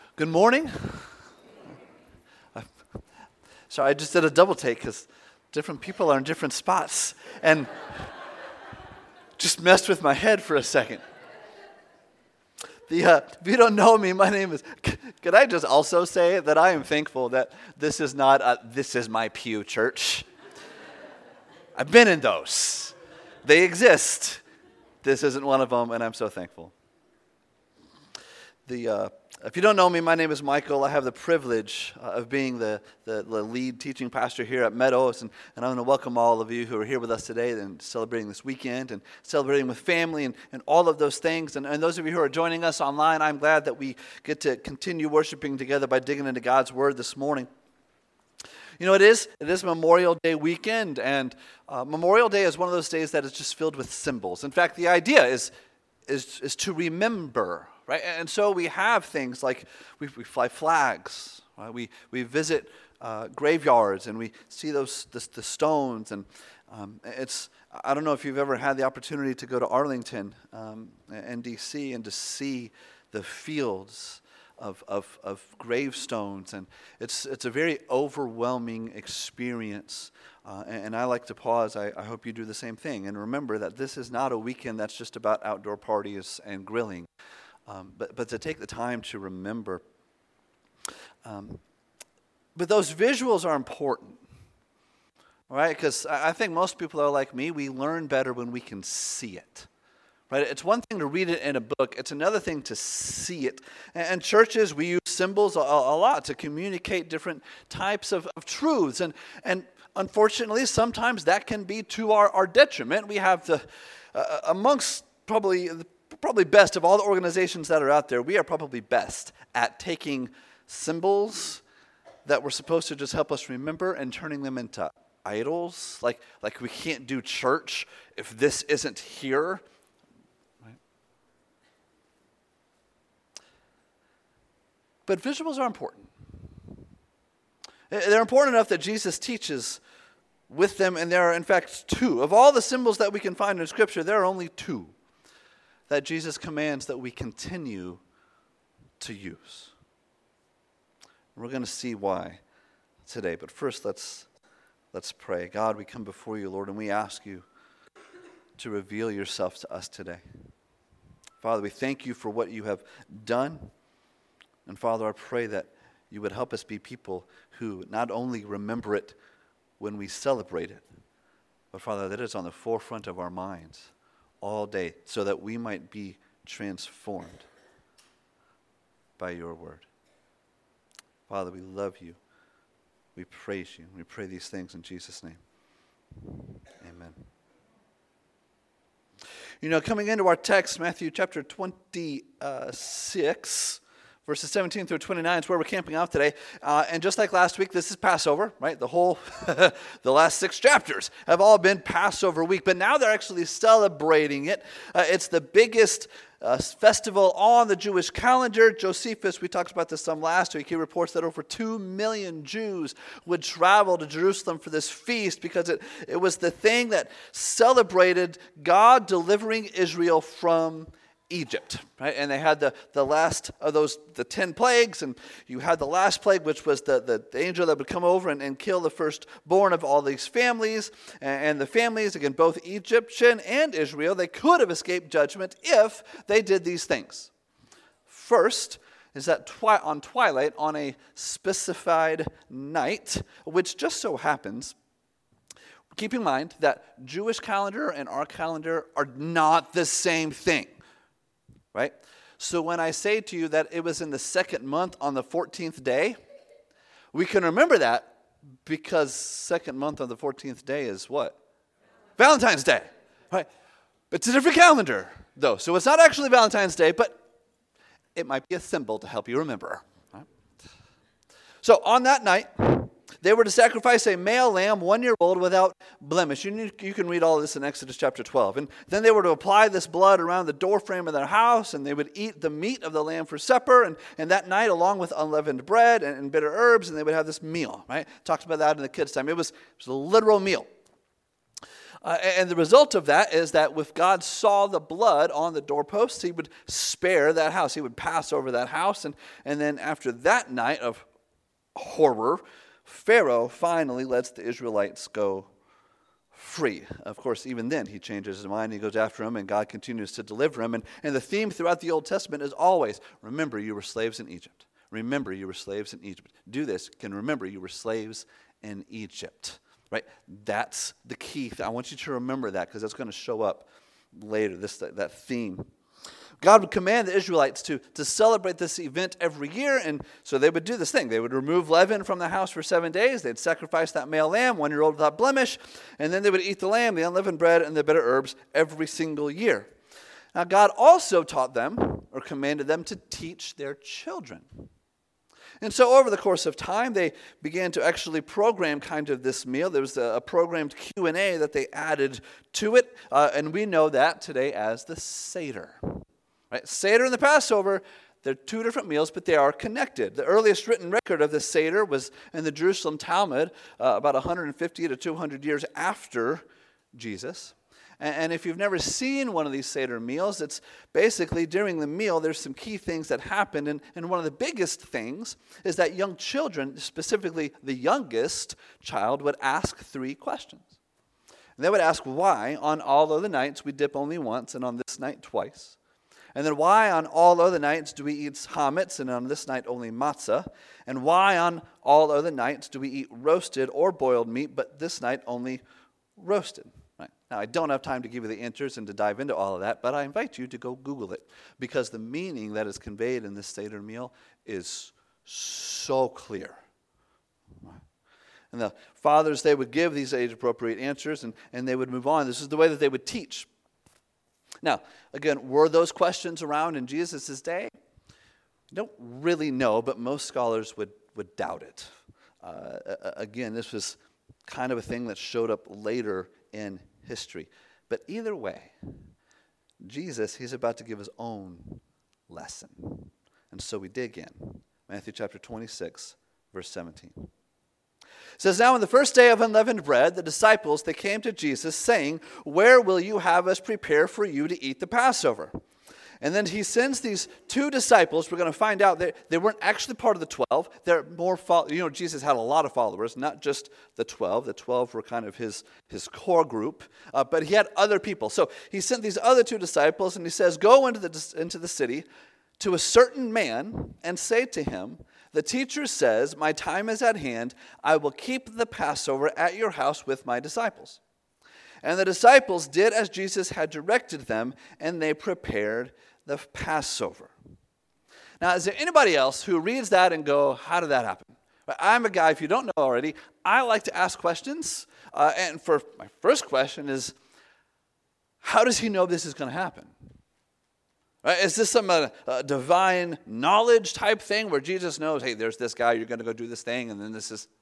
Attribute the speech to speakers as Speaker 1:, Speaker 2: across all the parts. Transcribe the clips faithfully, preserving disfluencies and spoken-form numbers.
Speaker 1: Good morning. Sorry, I just did a double take because different people are in different spots and just messed with my head for a second. The, uh, if you don't know me, my name is, could I just also say that I am thankful that this is not a, this is my pew church. I've been in those. They exist. This isn't one of them, and I'm so thankful. The uh, if you don't know me, my name is Michael. I have the privilege uh, of being the, the, the lead teaching pastor here at Meadows, and, and I want to welcome all of you who are here with us today and celebrating this weekend and celebrating with family and, and all of those things. And, and those of you who are joining us online, I'm glad that we get to continue worshiping together by digging into God's Word this morning. You know, it is it is Memorial Day weekend, and uh, Memorial Day is one of those days that is just filled with symbols. In fact, the idea is is is to remember, right? And so we have things like we, we fly flags, right? We we visit uh, graveyards, and we see those the, the stones, and um, it's I don't know if you've ever had the opportunity to go to Arlington, um, in D C, and to see the fields Of, of of gravestones, and it's it's a very overwhelming experience. Uh, and, and I like to pause. I, I hope you do the same thing, and remember that this is not a weekend that's just about outdoor parties and grilling, um, but but to take the time to remember. Um, but those visuals are important, right? Because I think most people are like me. We learn better when we can see it. Right? It's one thing to read it in a book. It's another thing to see it. And churches, we use symbols a, a lot to communicate different types of, of truths. And and unfortunately, sometimes that can be to our, our detriment. We have the, uh, amongst probably the probably best of all the organizations that are out there, we are probably best at taking symbols that were supposed to just help us remember and turning them into idols. Like, like we can't do church if this isn't here. But visuals are important. They're important enough that Jesus teaches with them, and there are, in fact, two. Of all the symbols that we can find in Scripture, there are only two that Jesus commands that we continue to use. We're going to see why today, but first let's, let's pray. God, we come before you, Lord, and we ask you to reveal yourself to us today. Father, we thank you for what you have done. And Father, I pray that you would help us be people who not only remember it when we celebrate it, but Father, that it's on the forefront of our minds all day so that we might be transformed by your word. Father, we love you. We praise you. We pray these things in Jesus' name. Amen. You know, coming into our text, Matthew chapter twenty-six, verses seventeen through twenty-nine is where we're camping out today. Uh, and just like last week, this is Passover, right? The whole, the last six chapters have all been Passover week. But now they're actually celebrating it. Uh, it's the biggest uh, festival on the Jewish calendar. Josephus, we talked about this some last week. He reports that over two million Jews would travel to Jerusalem for this feast because it, it was the thing that celebrated God delivering Israel from Egypt, right? And they had the, the last of those, the ten plagues, and you had the last plague, which was the, the, the angel that would come over and, and kill the firstborn of all these families. And, and the families, again, both Egyptian and Israel, they could have escaped judgment if they did these things. First is that twi- on twilight, on a specified night, which just so happens, keep in mind that Jewish calendar and our calendar are not the same thing. Right? So when I say to you that it was in the second month on the fourteenth day, we can remember that because second month on the fourteenth day is what? Valentine's Day. Right? It's a different calendar, though. So it's not actually Valentine's Day, but it might be a symbol to help you remember. Right? So on that night, they were to sacrifice a male lamb, one year old, without blemish. You, you can read all of this in Exodus chapter twelve. And then they were to apply this blood around the doorframe of their house, and they would eat the meat of the lamb for supper, and, and that night, along with unleavened bread and, and bitter herbs, and they would have this meal, right? Talked about that in the kids' time. It was, it was a literal meal. Uh, and the result of that is that if God saw the blood on the doorposts, he would spare that house. He would pass over that house. And, and then after that night of horror, Pharaoh finally lets the Israelites go free. Of course, even then, he changes his mind. He goes after him, and God continues to deliver him. And, and the theme throughout the Old Testament is always, remember, you were slaves in Egypt. Remember, you were slaves in Egypt. Do this. Can remember, you were slaves in Egypt. Right? That's the key. I want you to remember that because that's going to show up later, this that theme. God would command the Israelites to, to celebrate this event every year, and so they would do this thing. They would remove leaven from the house for seven days. They'd sacrifice that male lamb, one year old without blemish, and then they would eat the lamb, the unleavened bread, and the bitter herbs every single year. Now, God also taught them, or commanded them, to teach their children. And so over the course of time, they began to actually program kind of this meal. There was a, a programmed Q and A that they added to it, uh, and we know that today as the Seder. Right? Seder and the Passover, they're two different meals, but they are connected. The earliest written record of the Seder was in the Jerusalem Talmud, uh, about one hundred fifty to two hundred years after Jesus. And if you've never seen one of these Seder meals, it's basically during the meal, there's some key things that happen. And, and one of the biggest things is that young children, specifically the youngest child, would ask three questions. And they would ask why on all other nights we dip only once and on this night twice. And then why on all other nights do we eat chametz and on this night only matzah? And why on all other nights do we eat roasted or boiled meat, but this night only roasted? Right. Now, I don't have time to give you the answers and to dive into all of that, but I invite you to go Google it because the meaning that is conveyed in this Seder meal is so clear. And the fathers, they would give these age-appropriate answers, and, and they would move on. This is the way that they would teach. Now, again, were those questions around in Jesus' day? I don't really know, but most scholars would, would doubt it. Uh, again, this was kind of a thing that showed up later in history. But either way, Jesus, he's about to give his own lesson. And so we dig in. Matthew chapter twenty-six, verse seventeen. It says, now on the first day of unleavened bread, the disciples, they came to Jesus saying, where will you have us prepare for you to eat the Passover? And then he sends these two disciples. We're going to find out that they weren't actually part of the twelve. They're more, you know, Jesus had a lot of followers, not just the twelve. The twelve were kind of his, his core group, uh, but he had other people. So he sent these other two disciples, and he says, go into the, into the city to a certain man and say to him, the teacher says, my time is at hand. I will keep the Passover at your house with my disciples. And the disciples did as Jesus had directed them, and they prepared the Passover. Now, is there anybody else who reads that and go, how did that happen? I'm a guy, if you don't know already, I like to ask questions. Uh, and for my first question is, how does he know this is going to happen? Right? Is this some uh, uh, divine knowledge type thing where Jesus knows, hey, there's this guy, you're going to go do this thing, and then this is...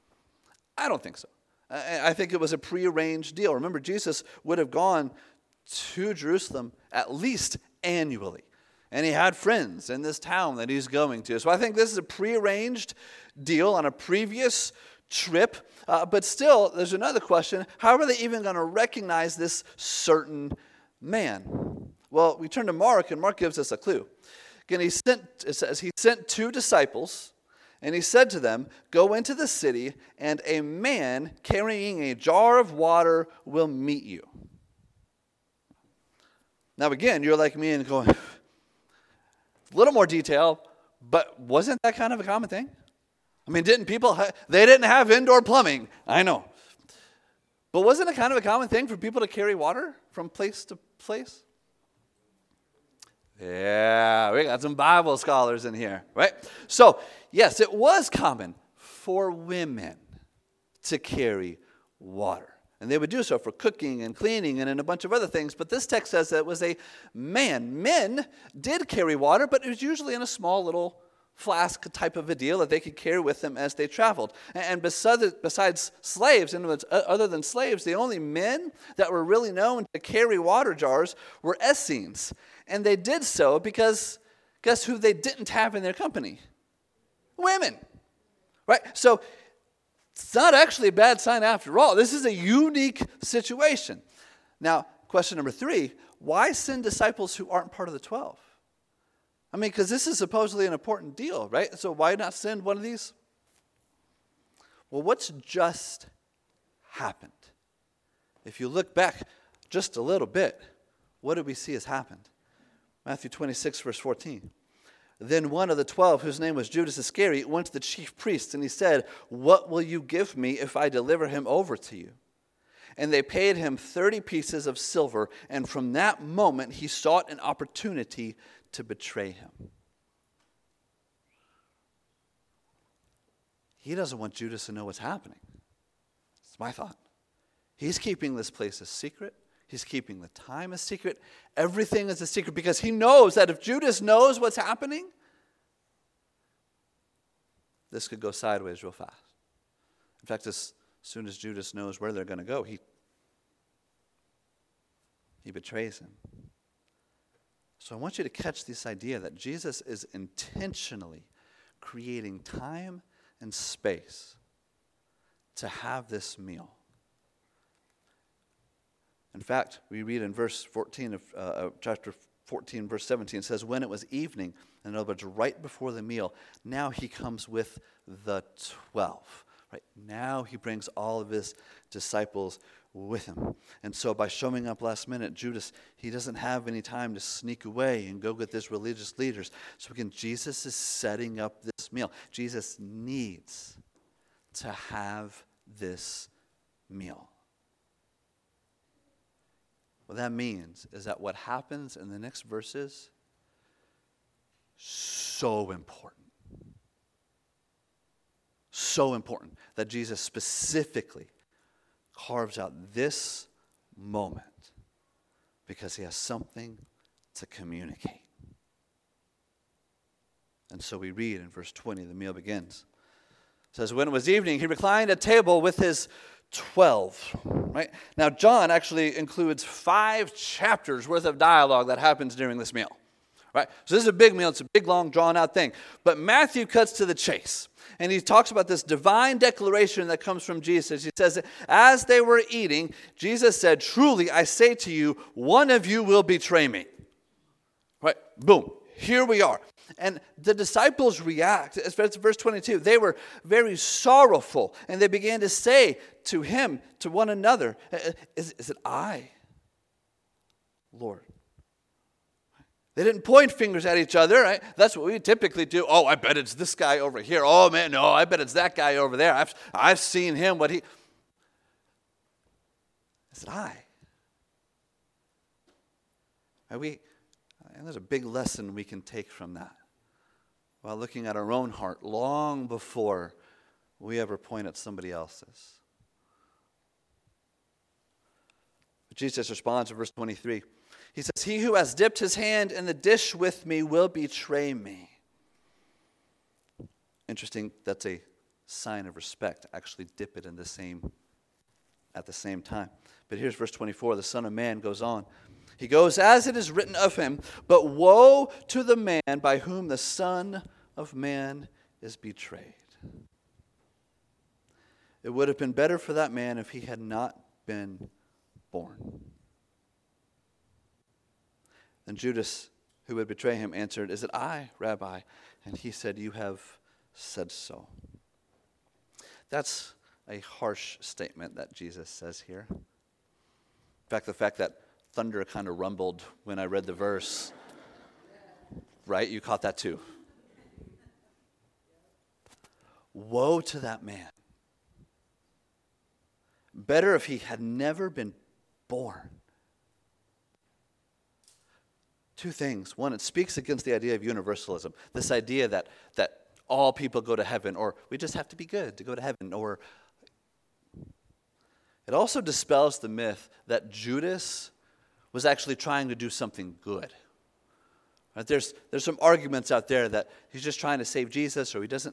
Speaker 1: I don't think so. I think it was a prearranged deal. Remember, Jesus would have gone to Jerusalem at least annually. And he had friends in this town that he's going to. So I think this is a prearranged deal on a previous trip. Uh, but still, there's another question. How are they even going to recognize this certain man? Well, we turn to Mark, and Mark gives us a clue. Again, he sent, it says, he sent two disciples. And he said to them, go into the city, and a man carrying a jar of water will meet you. Now again, you're like me and going, a little more detail, but wasn't that kind of a common thing? I mean, didn't people, ha- they didn't have indoor plumbing, I know. But wasn't it kind of a common thing for people to carry water from place to place? Yeah, we got some Bible scholars in here, right? So, yes, it was common for women to carry water. And they would do so for cooking and cleaning and in a bunch of other things. But this text says that it was a man. Men did carry water, but it was usually in a small little flask type of a deal that they could carry with them as they traveled. And besides, besides slaves, and other than slaves, the only men that were really known to carry water jars were Essenes. And they did so because, guess who they didn't have in their company? Women. Right? So It's not actually a bad sign after all. This is a unique situation. Now, question number three, why send disciples who aren't part of the twelve? I mean, because this is supposedly an important deal, right? So why not send one of these? Well, what's just happened? If you look back just a little bit, what do we see has happened? Matthew twenty-six, verse fourteen. Then one of the twelve, whose name was Judas Iscariot, went to the chief priests, and he said, "What will you give me if I deliver him over to you?" And they paid him thirty pieces of silver, and from that moment he sought an opportunity to betray him. He doesn't want Judas to know what's happening. It's my thought. He's keeping this place a secret. He's keeping the time a secret. Everything is a secret because he knows that if Judas knows what's happening, this could go sideways real fast. In fact, as soon as Judas knows where they're going to go, he, he betrays him. So I want you to catch this idea that Jesus is intentionally creating time and space to have this meal. In fact, we read in verse fourteen of uh, chapter fourteen, verse seventeen, it says, when it was evening, in other words, right before the meal, now he comes with the twelve. Right now he brings all of his disciples with him. And so by showing up last minute, Judas, he doesn't have any time to sneak away and go get his religious leaders. So again, Jesus is setting up this meal. Jesus needs to have this meal. What that means is that what happens in the next verses, so important. So important that Jesus specifically carves out this moment because he has something to communicate. And so we read in verse twenty, the meal begins. It says, when it was evening, he reclined at table with his twelve. Right? Now, John actually includes five chapters worth of dialogue that happens during this meal. Right? So this is a big meal. It's a big, long, drawn-out thing. But Matthew cuts to the chase. And he talks about this divine declaration that comes from Jesus. He says, as they were eating, Jesus said, truly, I say to you, one of you will betray me. Right? Boom. Here we are. And the disciples react. It's verse twenty-two. They were very sorrowful. And they began to say to him, to one another, is, is it I, Lord? They didn't point fingers at each other, right? That's what we typically do. Oh, I bet it's this guy over here. Oh, man, no, I bet it's that guy over there. I've, I've seen him, what he... Is it I? And we, and there's a big lesson we can take from that while looking at our own heart long before we ever point at somebody else's. But Jesus responds in verse twenty-three. He says, he who has dipped his hand in the dish with me will betray me. Interesting, that's a sign of respect. Actually dip it in the same, at the same time. But here's verse twenty-four. The Son of Man goes on. He goes, as it is written of him, but woe to the man by whom the Son of Man is betrayed. It would have been better for that man if he had not been born. And Judas, who would betray him, answered, is it I, Rabbi? And he said, you have said so. That's a harsh statement that Jesus says here. In fact, the fact that thunder kind of rumbled when I read the verse, right? You caught that too. Woe to that man. Better if he had never been born. Two things. One, it speaks against the idea of universalism. This idea that, that all people go to heaven, or we just have to be good to go to heaven, or it also dispels the myth that Judas was actually trying to do something good. Right? There's, there's some arguments out there that he's just trying to save Jesus, or he doesn't.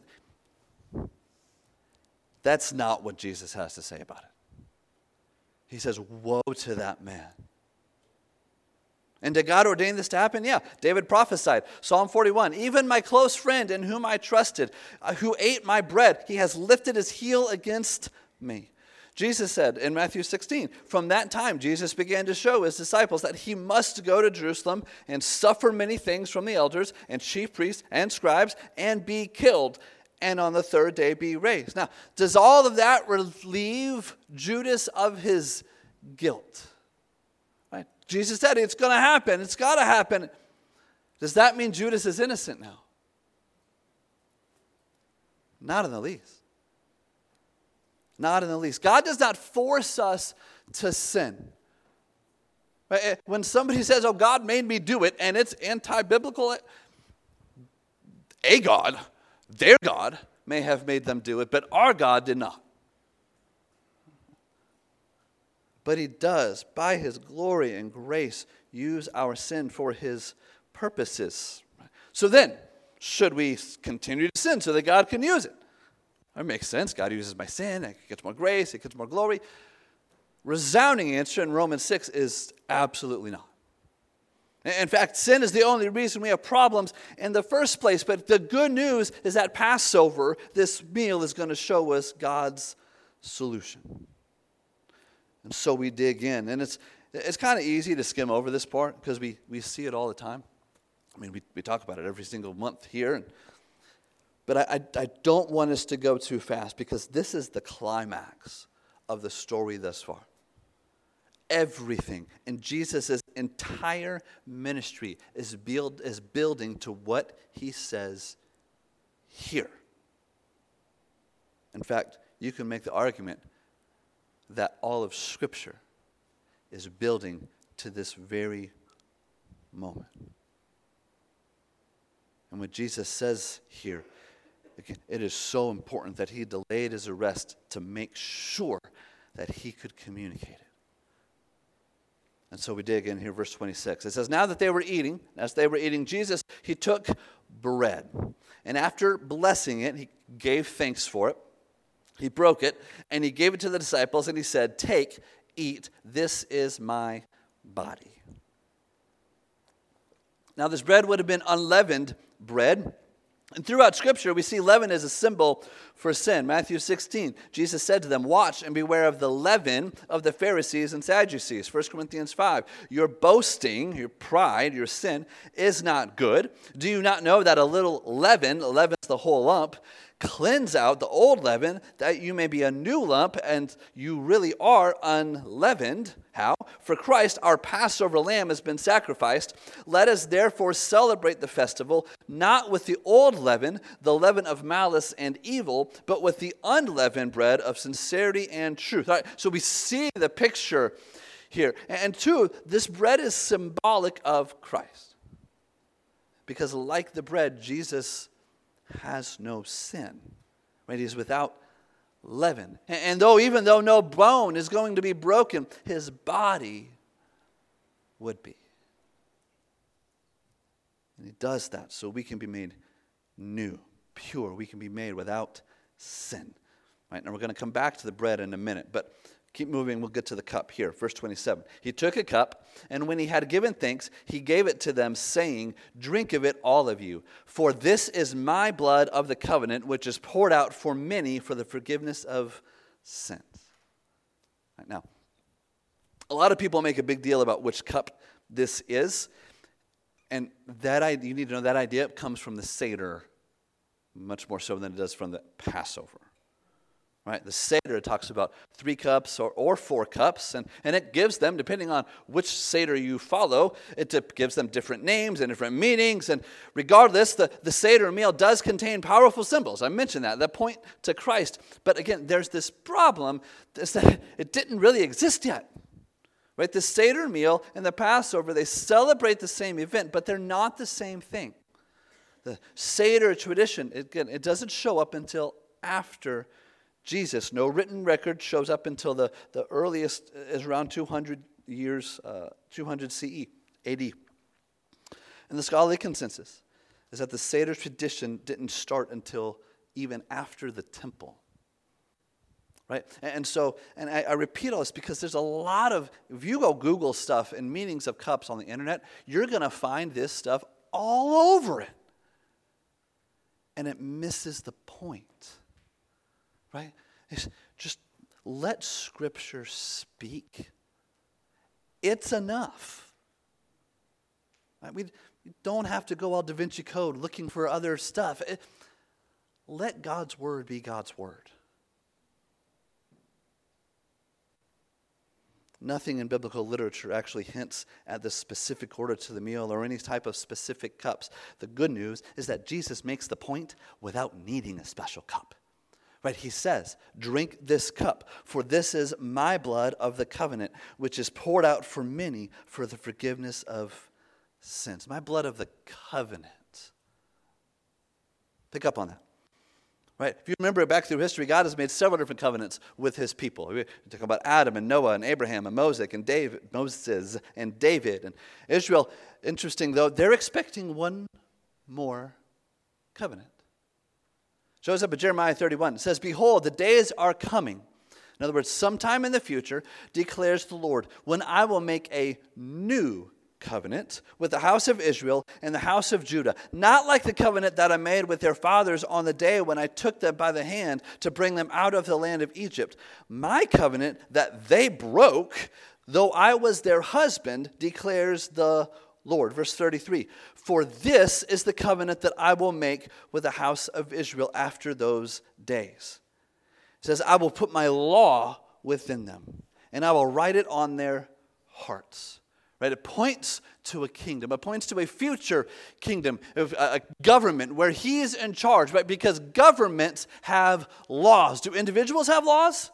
Speaker 1: That's not what Jesus has to say about it. He says, woe to that man. And did God ordain this to happen? Yeah. David prophesied. Psalm forty-one, even my close friend in whom I trusted, uh, who ate my bread, he has lifted his heel against me. Jesus said in Matthew sixteen, from that time Jesus began to show his disciples that he must go to Jerusalem and suffer many things from the elders and chief priests and scribes and be killed, and on the third day be raised. Now, does all of that relieve Judas of his guilt? Right? Jesus said it's going to happen. It's got to happen. Does that mean Judas is innocent now? Not in the least. Not in the least. God does not force us to sin. Right? When somebody says, oh, God made me do it, and it's anti-biblical, a God, their God, may have made them do it, but our God did not. But he does, by his glory and grace, use our sin for his purposes. So then, should we continue to sin so that God can use it? That makes sense. God uses my sin. It gets more grace. It gets more glory. Resounding answer in Romans six is absolutely not. In fact, sin is the only reason we have problems in the first place. But the good news is that Passover, this meal, is going to show us God's solution. And so we dig in. And it's it's kind of easy to skim over this part because we, we see it all the time. I mean, we, we talk about it every single month here. And But I, I, I don't want us to go too fast because this is the climax of the story thus far. Everything in Jesus' entire ministry is, build, is building to what he says here. In fact, you can make the argument that all of Scripture is building to this very moment. And what Jesus says here, again, it is so important that he delayed his arrest to make sure that he could communicate it. And so we dig in here, verse twenty-six. It says, now that they were eating, as they were eating, Jesus, he took bread. And after blessing it, he gave thanks for it. He broke it, and he gave it to the disciples, and he said, take, eat, this is my body. Now this bread would have been unleavened bread. And throughout Scripture, we see leaven as a symbol for sin. Matthew sixteen, Jesus said to them, watch and beware of the leaven of the Pharisees and Sadducees. First Corinthians five, your boasting, your pride, your sin is not good. Do you not know that a little leaven leavens the whole lump? Cleanse out the old leaven, that you may be a new lump, and you really are unleavened. How? For Christ, our Passover lamb, has been sacrificed. Let us therefore celebrate the festival, not with the old leaven, the leaven of malice and evil, but with the unleavened bread of sincerity and truth. All right, so we see the picture here. And two, this bread is symbolic of Christ. Because like the bread, Jesus has no sin, right? He's without leaven. And though, even though no bone is going to be broken, his body would be. And he does that so we can be made new, pure. We can be made without sin. Right? Now we're going to come back to the bread in a minute, but keep moving. We'll get to the cup here. Verse twenty-seven. He took a cup, and when he had given thanks, he gave it to them, saying, drink of it, all of you. For this is my blood of the covenant, which is poured out for many for the forgiveness of sins. Right, now, a lot of people make a big deal about which cup this is. And that idea, you need to know that idea comes from the Seder, much more so than it does from the Passover. Right? The Seder talks about three cups or, or four cups, and, and it gives them, depending on which Seder you follow, it gives them different names and different meanings. And regardless, the, the Seder meal does contain powerful symbols. I mentioned that, that point to Christ. But again, there's this problem is that it didn't really exist yet. Right? The Seder meal and the Passover, they celebrate the same event, but they're not the same thing. The Seder tradition, it, again, it doesn't show up until after Jesus. No written record shows up until the, the earliest is around two hundred years, uh, two hundred C E, A D. And the scholarly consensus is that the Seder tradition didn't start until even after the temple right? And, and so, and I, I repeat all this because there's a lot of, if you go Google stuff and meanings of cups on the internet, you're going to find this stuff all over it. And it misses the point, right? It's just let Scripture speak. It's enough. Right? We, we don't have to go all Da Vinci Code looking for other stuff. It, let God's word be God's word. Nothing in biblical literature actually hints at the specific order to the meal or any type of specific cups. The good news is that Jesus makes the point without needing a special cup. Right? He says, drink this cup, for this is my blood of the covenant, which is poured out for many for the forgiveness of sins. My blood of the covenant. Pick up on that. Right? If you remember back through history, God has made several different covenants with his people. We talk about Adam and Noah and Abraham and Moses and David, Moses and David and Israel. Interesting though, they're expecting one more covenant. Shows up in Jeremiah thirty-one. It says, behold, the days are coming. In other words, sometime in the future, declares the Lord, when I will make a new covenant with the house of Israel and the house of Judah, not like the covenant that I made with their fathers on the day when I took them by the hand to bring them out of the land of Egypt. My covenant that they broke, though I was their husband, declares the Lord. Verse thirty-three, for this is the covenant that I will make with the house of Israel after those days. It says, I will put my law within them, and I will write it on their hearts. Right? It points to a kingdom. It points to a future kingdom, a government where he is in charge, right? Because governments have laws. Do individuals have laws?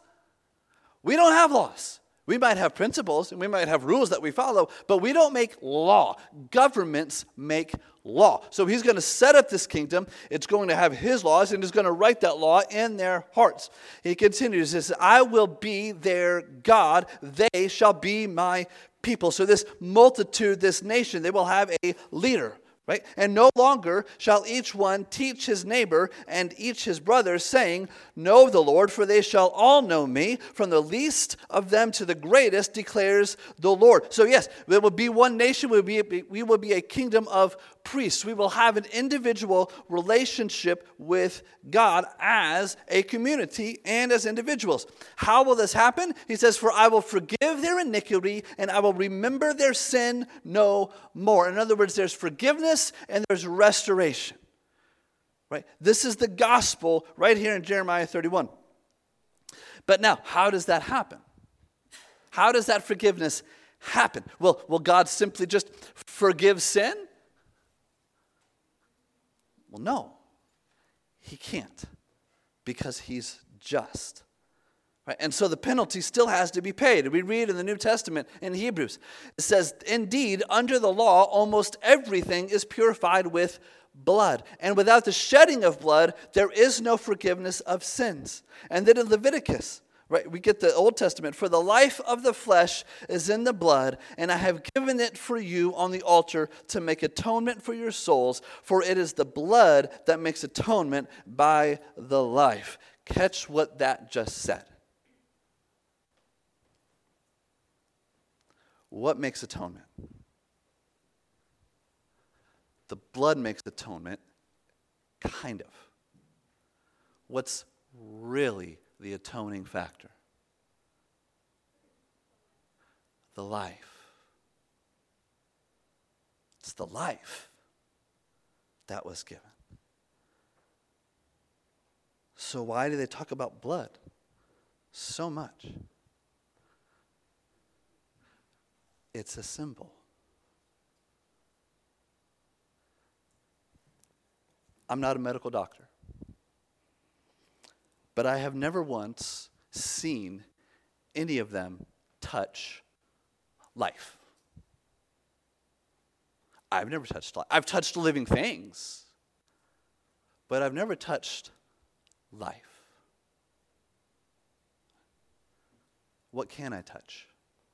Speaker 1: We don't have laws. We might have principles and we might have rules that we follow, but we don't make law. Governments make law. So he's going to set up this kingdom. It's going to have his laws, and he's going to write that law in their hearts. He continues, he says, I will be their God. They shall be my people. So this multitude, this nation, they will have a leader. Right? And no longer shall each one teach his neighbor and each his brother, saying, know the Lord, for they shall all know me, from the least of them to the greatest, declares the Lord. So yes, there will be one nation, we will be, we will be a kingdom of priests. We will have an individual relationship with God as a community and as individuals. How will this happen? He says, for I will forgive their iniquity and I will remember their sin no more. In other words, there's forgiveness and there's restoration. Right? This is the gospel right here in Jeremiah thirty-one. But now, how does that happen? How does that forgiveness happen? Will, will God simply just forgive sin? Well, no. He can't, because he's just. Right? And so the penalty still has to be paid. We read in the New Testament in Hebrews, it says, indeed, under the law, almost everything is purified with blood. And without the shedding of blood, there is no forgiveness of sins. And then in Leviticus, right, we get the Old Testament, for the life of the flesh is in the blood, and I have given it for you on the altar to make atonement for your souls, for it is the blood that makes atonement by the life. Catch what that just said. What makes atonement? The blood makes atonement, kind of. What's really the atoning factor? The life. It's the life that was given. So why do they talk about blood so much? It's a symbol. I'm not a medical doctor, but I have never once seen any of them touch life. I've never touched life. I've touched living things, but I've never touched life. What can I touch?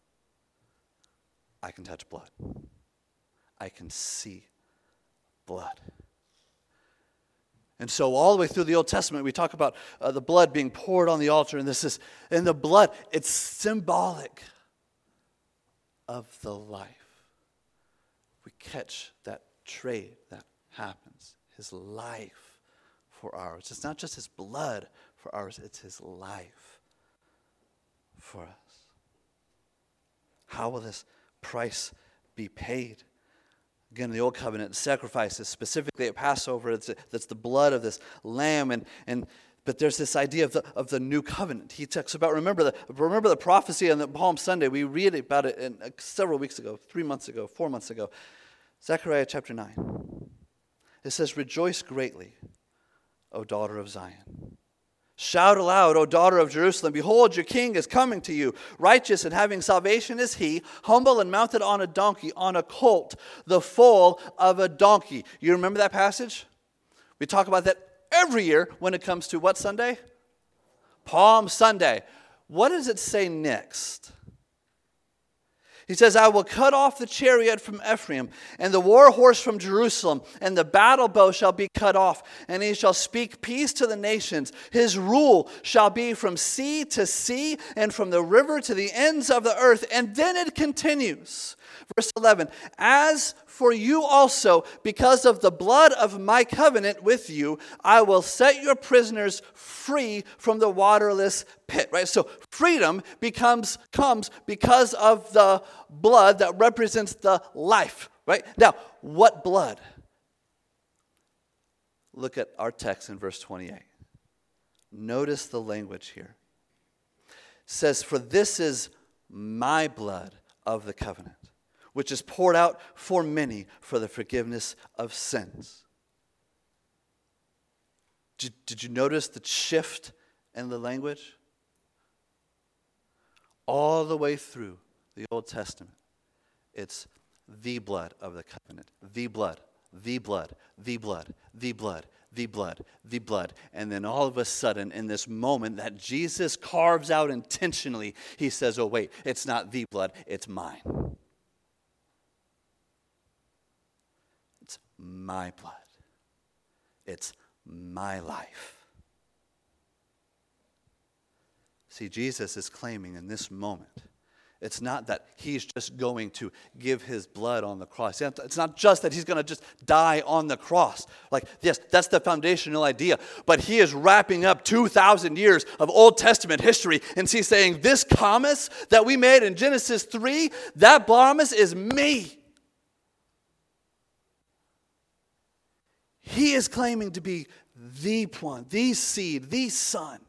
Speaker 1: I can touch blood. I can see blood. And so all the way through the Old Testament, we talk about uh, the blood being poured on the altar. And this is, and the blood, it's symbolic of the life. We catch that trade that happens. His life for ours. It's not just his blood for ours, it's his life for us. How will this price be paid? Again, in the Old Covenant, sacrifices, specifically at Passover, it's, that's the blood of this lamb. And, and but there's this idea of the, of the new covenant. He talks about, remember the, remember the prophecy on the Palm Sunday. We read about it in, uh, several weeks ago, three months ago, four months ago. Zechariah chapter nine. It says, rejoice greatly, O daughter of Zion. Shout aloud, O daughter of Jerusalem. Behold, your king is coming to you. Righteous and having salvation is he, humble and mounted on a donkey, on a colt, the foal of a donkey. You remember that passage? We talk about that every year when it comes to what Sunday? Palm Sunday. What does it say next? He says, I will cut off the chariot from Ephraim, and the war horse from Jerusalem, and the battle bow shall be cut off, and he shall speak peace to the nations. His rule shall be from sea to sea, and from the river to the ends of the earth. And then it continues. Verse eleven, as for you also, because of the blood of my covenant with you, I will set your prisoners free from the waterless pit. Right? So freedom becomes comes because of the blood that represents the life. Right? Now, what blood? Look at our text in verse twenty-eight. Notice the language here. It says, for this is my blood of the covenant, which is poured out for many for the forgiveness of sins. Did, did you notice the shift in the language? All the way through the Old Testament, it's the blood of the covenant, the blood, the blood, the blood, the blood, the blood, the blood. And then all of a sudden, in this moment that Jesus carves out intentionally, he says, oh wait, it's not the blood, it's mine. My blood. It's my life. See, Jesus is claiming in this moment, it's not that he's just going to give his blood on the cross. It's not just that he's going to just die on the cross. Like, yes, that's the foundational idea. But he is wrapping up two thousand years of Old Testament history. And he's saying, this promise that we made in Genesis three, that promise is me. He is claiming to be the one, the seed, the son.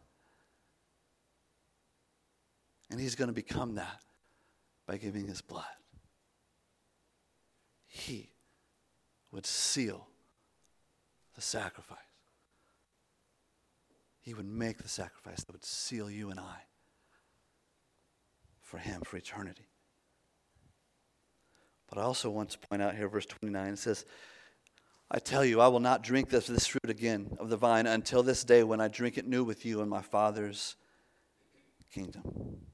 Speaker 1: And he's going to become that by giving his blood. He would seal the sacrifice. He would make the sacrifice that would seal you and I for him, for eternity. But I also want to point out here, verse twenty-nine, it says, I tell you, I will not drink this, this fruit again of the vine until this day when I drink it new with you in my Father's kingdom.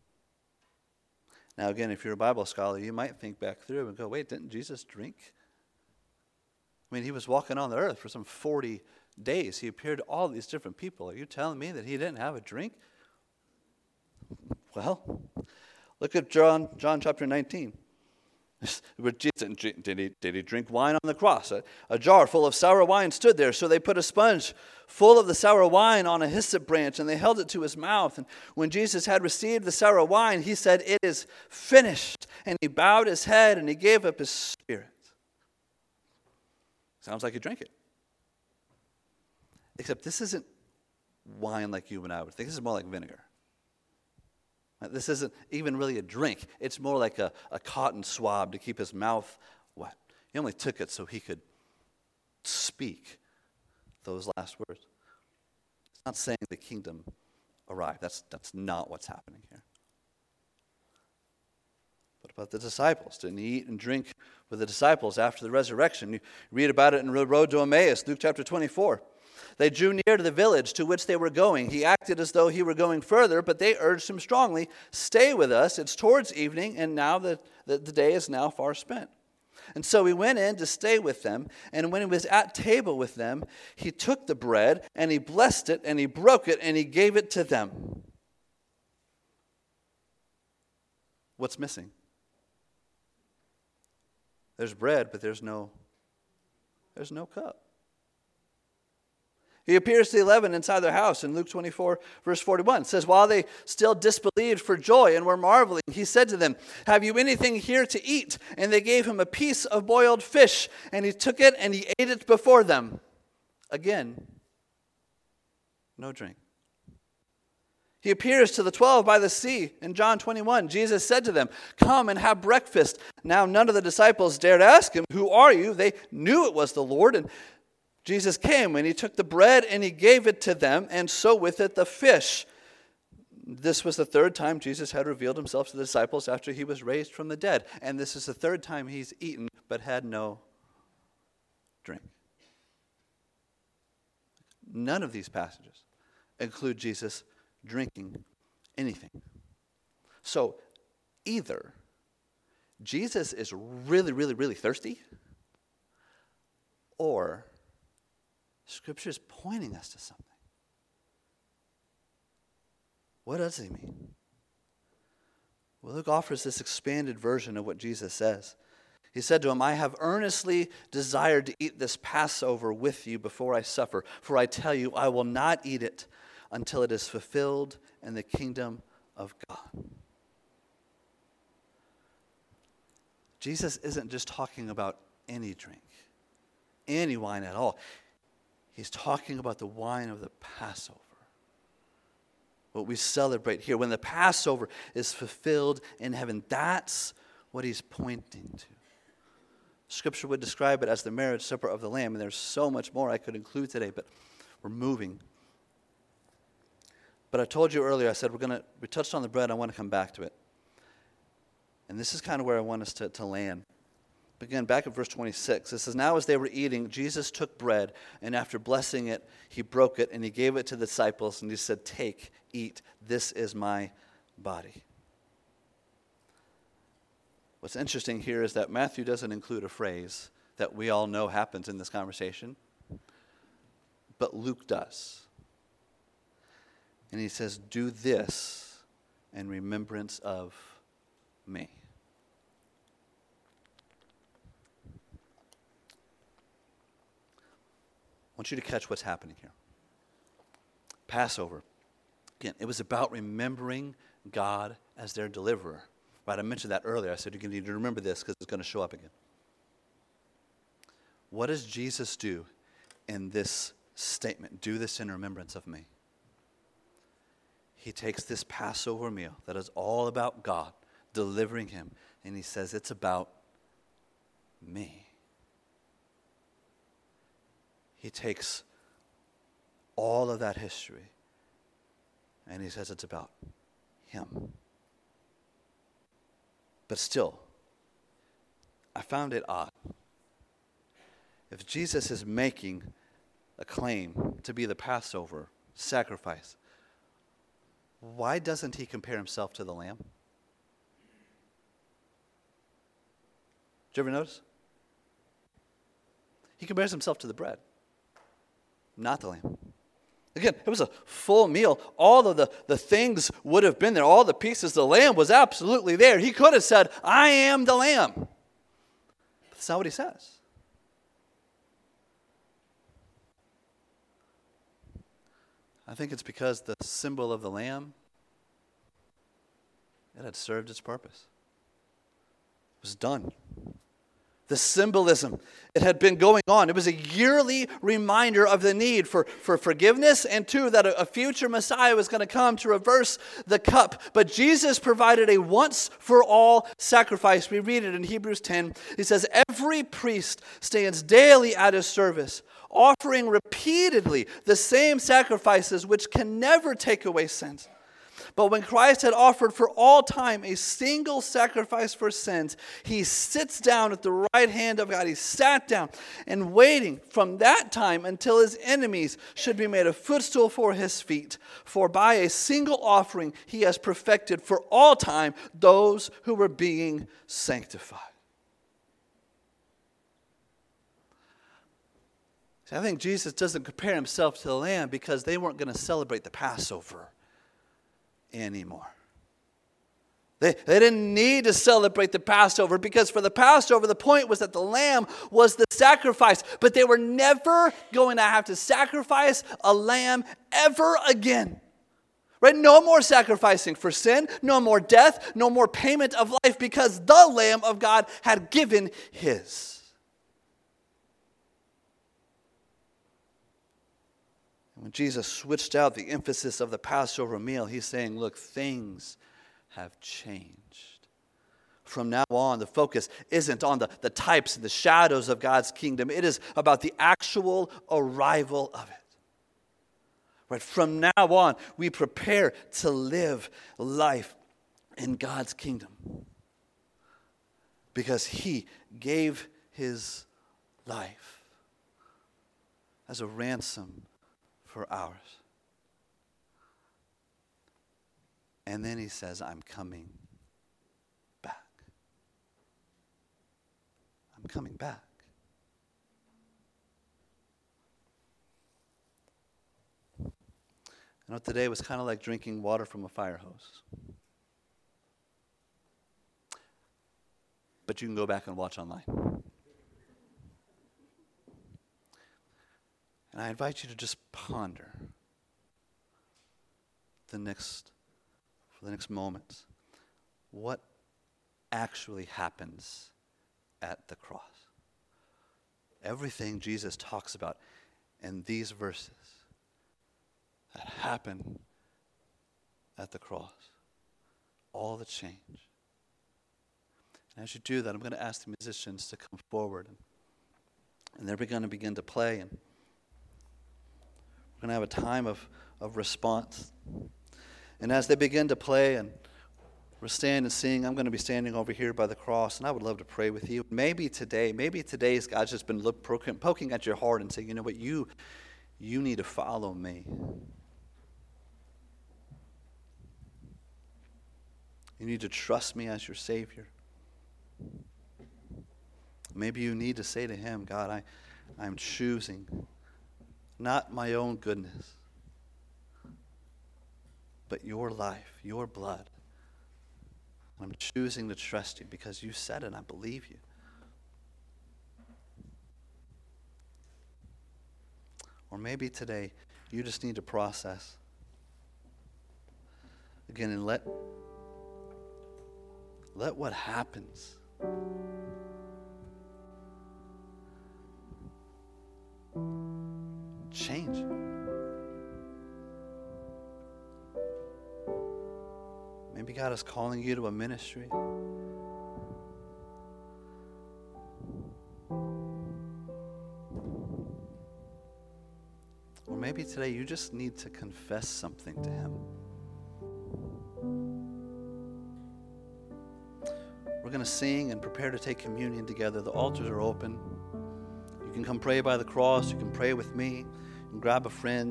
Speaker 1: Now again, if you're a Bible scholar, you might think back through and go, wait, didn't Jesus drink? I mean, he was walking on the earth for some forty days. He appeared to all these different people. Are you telling me that he didn't have a drink? Well, look at John, John chapter nineteen. Did he, did he drink wine on the cross? A, a jar full of sour wine stood there, so they put a sponge full of the sour wine on a hyssop branch, and they held it to his mouth. And when Jesus had received the sour wine, he said, it is finished. And he bowed his head, and he gave up his spirit. Sounds like he drank it. Except this isn't wine like you and I would think. This is more like vinegar. This isn't even really a drink. It's more like a, a cotton swab to keep his mouth wet. He only took it so he could speak those last words. It's not saying the kingdom arrived. That's, that's not what's happening here. But about the disciples. Didn't he eat and drink with the disciples after the resurrection? You read about it in the road to Emmaus, Luke chapter twenty-four. They drew near to the village to which they were going. He acted as though he were going further, but they urged him strongly, stay with us. It's towards evening, and now the, the, the day is now far spent. And so he went in to stay with them, and when he was at table with them, he took the bread, and he blessed it, and he broke it, and he gave it to them. What's missing? There's bread, but there's no, there's no cup. He appears to the eleven inside their house in Luke twenty-four, verse forty-one. It says, while they still disbelieved for joy and were marveling, he said to them, have you anything here to eat? And they gave him a piece of boiled fish, and he took it and he ate it before them. Again, no drink. He appears to the twelve by the sea in John twenty-one. Jesus said to them, come and have breakfast. Now none of the disciples dared ask him, who are you? They knew it was the Lord. And Jesus came and he took the bread and he gave it to them, and so with it the fish. This was the third time Jesus had revealed himself to the disciples after he was raised from the dead. And this is the third time he's eaten but had no drink. None of these passages include Jesus drinking anything. So either Jesus is really, really, really thirsty, or Scripture is pointing us to something. What does he mean? Well, Luke offers this expanded version of what Jesus says. He said to him, I have earnestly desired to eat this Passover with you before I suffer, for I tell you, I will not eat it until it is fulfilled in the kingdom of God. Jesus isn't just talking about any drink, any wine at all. He's talking about the wine of the Passover, what we celebrate here. When the Passover is fulfilled in heaven, that's what he's pointing to. Scripture would describe it as the marriage supper of the Lamb, and there's so much more I could include today, but we're moving. But I told you earlier, I said we're gonna we touched on the bread, I want to come back to it. And this is kind of where I want us to, to land. Again, back at verse twenty-six, it says, now as they were eating, Jesus took bread, and after blessing it, he broke it, and he gave it to the disciples, and he said, take, eat, this is my body. What's interesting here is that Matthew doesn't include a phrase that we all know happens in this conversation, but Luke does. And he says, do this in remembrance of me. I want you to catch what's happening here. Passover. Again, it was about remembering God as their deliverer. Right, I mentioned that earlier. I said you need to remember this because it's going to show up again. What does Jesus do in this statement? Do this in remembrance of me. He takes this Passover meal that is all about God delivering him, and he says it's about me. He takes all of that history and he says it's about him. But still, I found it odd. If Jesus is making a claim to be the Passover sacrifice, why doesn't he compare himself to the lamb? Did you ever notice? He compares himself to the bread, not the lamb. Again, it was a full meal. All of the, the things would have been there. All the pieces. The lamb was absolutely there. He could have said, I am the lamb. But that's not what he says. I think it's because the symbol of the lamb, it had served its purpose. It was done. The symbolism, it had been going on. It was a yearly reminder of the need for, for forgiveness, and two, that a, a future Messiah was going to come to reverse the cup. But Jesus provided a once-for-all sacrifice. We read it in Hebrews ten. He says, every priest stands daily at his service, offering repeatedly the same sacrifices which can never take away sins. But when Christ had offered for all time a single sacrifice for sins, he sits down at the right hand of God. He sat down and waiting from that time until his enemies should be made a footstool for his feet. For by a single offering he has perfected for all time those who were being sanctified. See, I think Jesus doesn't compare himself to the lamb because they weren't going to celebrate the Passover anymore. They, they didn't need to celebrate the Passover because for the Passover, the point was that the lamb was the sacrifice. But they were never going to have to sacrifice a lamb ever again. Right? No more sacrificing for sin, no more death, no more payment of life because the Lamb of God had given his. And when Jesus switched out the emphasis of the Passover meal, he's saying, look, things have changed. From now on, the focus isn't on the, the types and the shadows of God's kingdom. It is about the actual arrival of it. Right? From now on, we prepare to live life in God's kingdom because he gave his life as a ransom for ours. And then he says, I'm coming back. I'm coming back. You know, today was kind of like drinking water from a fire hose. But you can go back and watch online. And I invite you to just ponder the next, for the next moments, what actually happens at the cross. Everything Jesus talks about in these verses that happened at the cross. All the change. And as you do that, I'm going to ask the musicians to come forward. And, and they're going to begin to play. And we're going to have a time of, of response. And as they begin to play and we're standing and sing, I'm going to be standing over here by the cross. And I would love to pray with you. Maybe today, maybe today's God's just been look, poking at your heart and saying, you know what, you, you need to follow me. You need to trust me as your Savior. Maybe you need to say to him, God, I, I'm choosing not my own goodness, but your life, your blood. I'm choosing to trust you because you said it and I believe you. Or maybe today you just need to process again and let Let what happens change. Maybe God is calling you to a ministry. Or maybe today you just need to confess something to him. We're going to sing and prepare to take communion together. The altars are open. You can come pray by the cross. You can pray with me and grab a friend.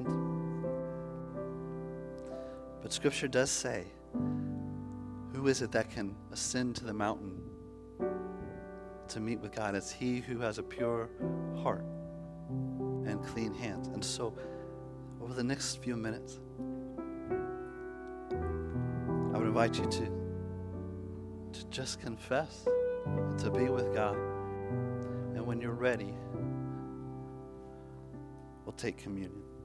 Speaker 1: But Scripture does say, who is it that can ascend to the mountain to meet with God? It's he who has a pure heart and clean hands. And so, over the next few minutes, I would invite you to to just confess, to be with God. And when you're ready, we'll take communion.